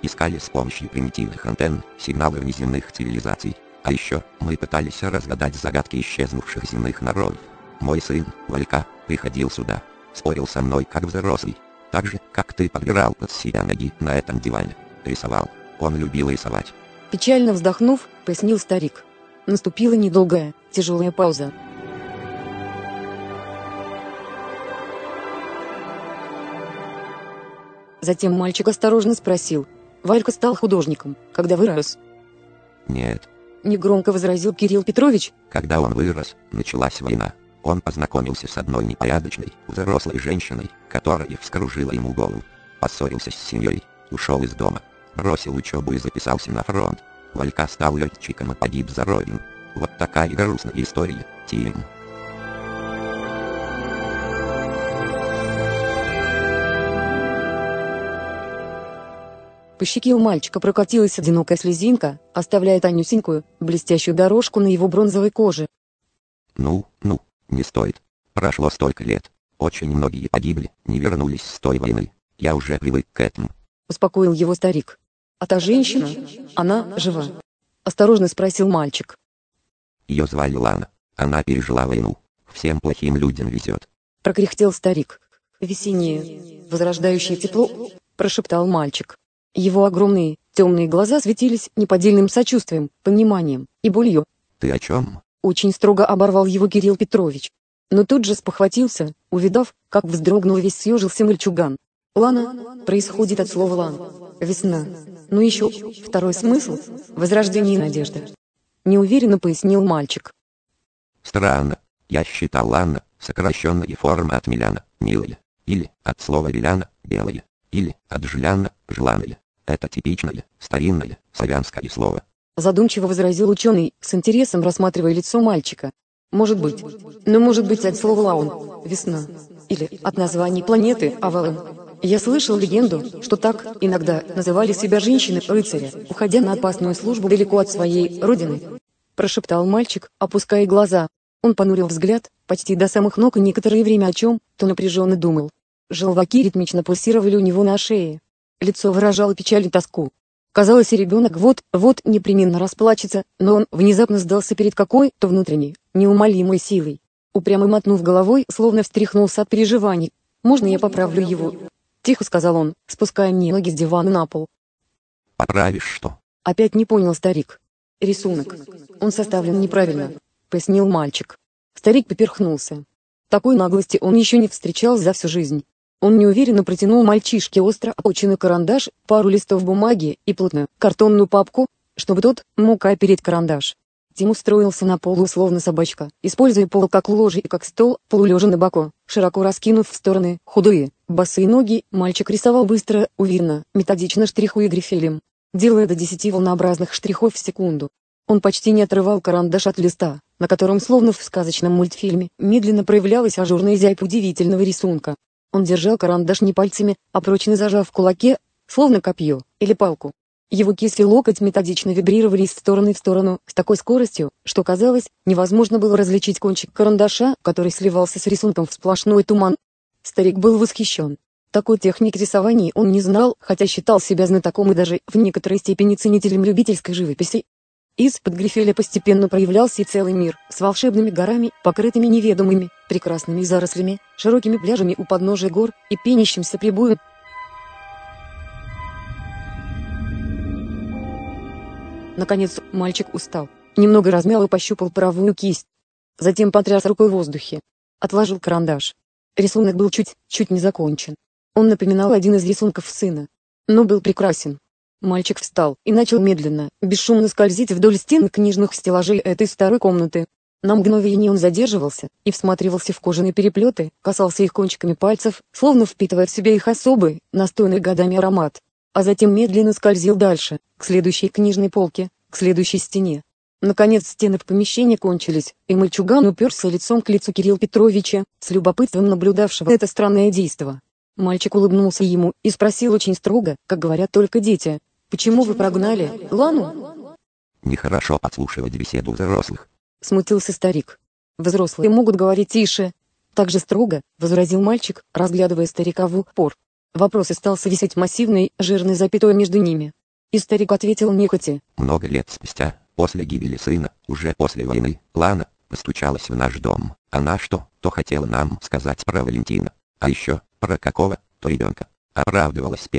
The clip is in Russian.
искали с помощью примитивных антенн сигналы внеземных цивилизаций. А еще мы пытались разгадать загадки исчезнувших земных народов. Мой сын, Валька, приходил сюда, спорил со мной как взрослый. Так же, как ты подбирал под себя ноги на этом диване. Рисовал. Он любил рисовать. Печально вздохнув, пояснил старик. Наступила недолгая, тяжелая пауза. Затем мальчик осторожно спросил: «Валька стал художником, когда вырос?» Нет. Негромко возразил Кирилл Петрович. Когда он вырос, началась война. Он познакомился с одной непорядочной, взрослой женщиной, которая вскружила ему голову. Поссорился с семьей, ушел из дома, бросил учебу и записался на фронт. Валька стал летчиком и погиб за родину. Вот такая грустная история, Тим. По щеке у мальчика прокатилась одинокая слезинка, оставляя тонюсенькую, блестящую дорожку на его бронзовой коже. Ну, не стоит. Прошло столько лет. Очень многие погибли, не вернулись с той войны. Я уже привык к этому. Успокоил его старик. А та женщина, она жива? Осторожно спросил мальчик. Ее звали Лана. Она пережила войну. Всем плохим людям везет. Прокряхтел старик. Весеннее, возрождающее тепло, прошептал мальчик. Его огромные, темные глаза светились неподдельным сочувствием, пониманием и болью. Ты о чем? Очень строго оборвал его Кирилл Петрович. Но тут же спохватился, увидав, как вздрогнул и весь съежился мальчуган. Лана происходит от слова лан. Весна. Ну еще второй смысл — возрождение и надежда. Неуверенно пояснил мальчик. Странно. Я считал Лана сокращенная форма от Миляна, милая. Или от слова Виляна, белая. Или от Жляна, желанная. Это типичное, старинное, славянское слово. Задумчиво возразил ученый, с интересом рассматривая лицо мальчика. Может быть. Но может быть от слова лаун, весна. Или от названия планеты Авалон. Я слышал легенду, что так иногда называли себя женщины-рыцаря, уходя на опасную службу далеко от своей родины. Прошептал мальчик, опуская глаза. Он понурил взгляд, почти до самых ног, и некоторое время о чем-то напряженно думал. Желваки ритмично пульсировали у него на шее. Лицо выражало печаль и тоску. Казалось, ребенок вот-вот непременно расплачется, но он внезапно сдался перед какой-то внутренней, неумолимой силой. Упрямо мотнув головой, словно встряхнулся от переживаний. «Можно я поправлю его?» — тихо сказал он, спуская мне ноги с дивана на пол. «Поправишь что?» — опять не понял старик. «Рисунок. Он составлен неправильно», — пояснил мальчик. Старик поперхнулся. Такой наглости он еще не встречал за всю жизнь. Он неуверенно протянул мальчишке остро отточенный карандаш, пару листов бумаги и плотную картонную папку, чтобы тот мог опереть карандаш. Тим устроился на полу словно собачка, используя пол как ложе и как стол, полулежа на боку, широко раскинув в стороны худые, босые ноги. Мальчик рисовал быстро, уверенно, методично, штрихуя грифелем, делая до 10 волнообразных штрихов в секунду. Он почти не отрывал карандаш от листа, на котором, словно в сказочном мультфильме, медленно проявлялась ажурная зябь удивительного рисунка. Он держал карандаш не пальцами, а прочно зажав в кулаке, словно копье или палку. Его кисть и локоть методично вибрировали из стороны в сторону с такой скоростью, что казалось, невозможно было различить кончик карандаша, который сливался с рисунком в сплошной туман. Старик был восхищен. Такой техники рисования он не знал, хотя считал себя знатоком и даже в некоторой степени ценителем любительской живописи. Из-под грифеля постепенно проявлялся и целый мир, с волшебными горами, покрытыми неведомыми, прекрасными зарослями, широкими пляжами у подножия гор и пенящимся прибоем. Наконец, мальчик устал, немного размял и пощупал правую кисть. Затем потряс рукой в воздухе. Отложил карандаш. Рисунок был чуть не закончен. Он напоминал один из рисунков сына, но был прекрасен. Мальчик встал и начал медленно, бесшумно скользить вдоль стен книжных стеллажей этой старой комнаты. На мгновение он задерживался и всматривался в кожаные переплеты, касался их кончиками пальцев, словно впитывая в себя их особый, настойный годами аромат. А затем медленно скользил дальше, к следующей книжной полке, к следующей стене. Наконец стены в помещении кончились, и мальчуган уперся лицом к лицу Кирилла Петровича, с любопытством наблюдавшего это странное действо. Мальчик улыбнулся ему и спросил очень строго, как говорят только дети: «Почему вы прогнали Лану?» «Нехорошо подслушивать беседу взрослых», — смутился старик. «Взрослые могут говорить тише», — так же строго возразил мальчик, разглядывая старика в упор. Вопрос остался висеть массивной, жирной запятой между ними. И старик ответил нехотя. Много лет спустя, после гибели сына, уже после войны, Лана постучалась в наш дом. Она что-то хотела нам сказать про Валентина. А еще, про какого-то ребенка. Оправдывалась